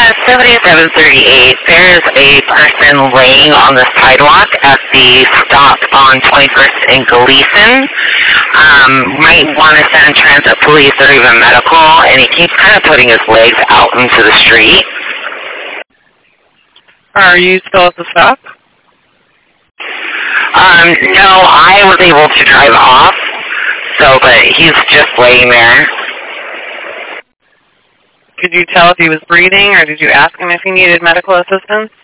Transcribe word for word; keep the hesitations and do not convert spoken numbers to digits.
seventy-seven thirty-eight, there's a person laying on the sidewalk at the stop on twenty-first and Gleason. Um, might want to send transit police or even medical, and he keeps kind of putting his legs out into the street. Are you still at the stop? Um, no, I was able to drive off, so, but he's just laying there. Could you tell if he was breathing, or did you ask him if he needed medical assistance?